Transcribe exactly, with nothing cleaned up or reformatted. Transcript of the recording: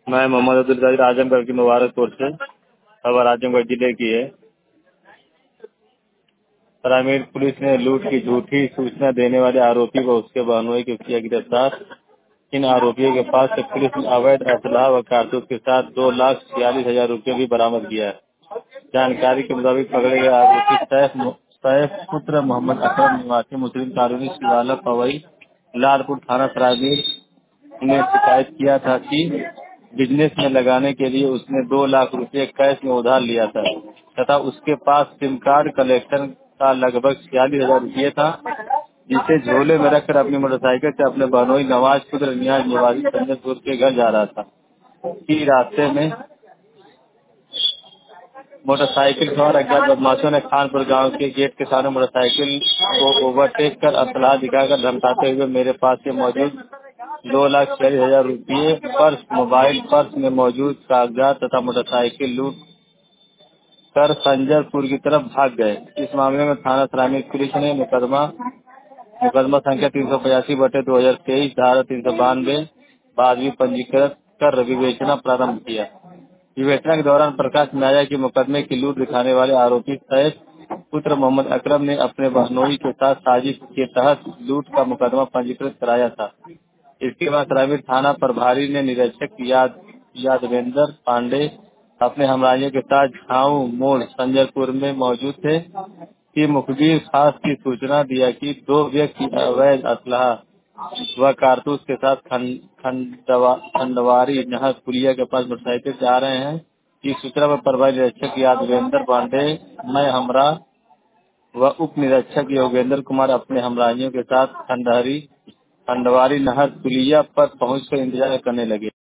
मैं मोहम्मद अब्दुल कादिर आजमगढ़ की मुबारकपुर से। खबर आजमगढ़ जिले की है। पिरामिड पुलिस ने लूट की झूठी सूचना देने वाले आरोपी को उसके बहनोई को किया गिरफ्तार। इन आरोपियों के पास से पुलिस ने अवैध असलाह व कारतूस के साथ दो लाख छियालीस हजार रूपये भी बरामद किया है। जानकारी के मुताबिक पकड़े गए आरोपी सैफ सैफ पुत्र मोहम्मद अकरम निवासी मुस्लिम कॉलोनी शिवाला पवई लालपुर थाना पिरामिड ने शिकायत किया था कि बिजनेस में लगाने के लिए उसने दो लाख रुपए कैश में उधार लिया था तथा उसके पास सिम कार्ड कलेक्शन का लगभग छियालीस हजार रूपये था, जिसे झोले में रखकर अपनी मोटरसाइकिल से अपने बहनोई नवाज पुत्र नियाज निवासी संजयपुर के घर जा रहा था कि रास्ते में मोटरसाइकिल सवार अज्ञात बदमाशों ने खानपुर गांव के गेट के सामने मोटरसाइकिल को ओवरटेक कर असलाह दिखाकर धमकाते हुए मेरे पास से मौजूद दो लाख छियालीस हजार रूपये पर्स मोबाइल पर्स में मौजूद कागजात तथा मोटरसाइकिल लूट कर संजयपुर की तरफ भाग गए। इस मामले में थाना पिरामिड पुलिस ने मुकदमा मुकदमा संख्या तीन सौ पचासी बटे दो हजार तेईस धारा तीन सौ बानवे बाद में पंजीकृत कर विवेचना प्रारंभ किया। विवेचना के दौरान प्रकाश में आया कि मुकदमे की लूट दिखाने वाले आरोपी सैफ पुत्र मोहम्मद अकरम ने अपने बहनोई के साथ साजिश के तहत लूट का मुकदमा पंजीकृत कराया था। इसके बाद पिरामिड थाना प्रभारी ने निरीक्षक याद यादवेंद्र पांडे अपने हमराजियों के साथ झाऊ मोड़ संजयपुर में मौजूद थे कि मुखबिर खास की सूचना दिया कि दो व्यक्ति अवैध असलाह व कारतूस के साथ खंड, खंडवा, खंडवारी नहर पुलिया के पास मोटरसाइकिल से आ रहे हैं। इस सूचना पर प्रभारी निरीक्षक यादवेंद्र पांडे, मैं हमरा व उप निरीक्षक योगेंद्र कुमार अपने हमराजियों के साथ खंडहरी खंडवारी नहर पुलिया पर पहुंचकर इंतजार करने लगे।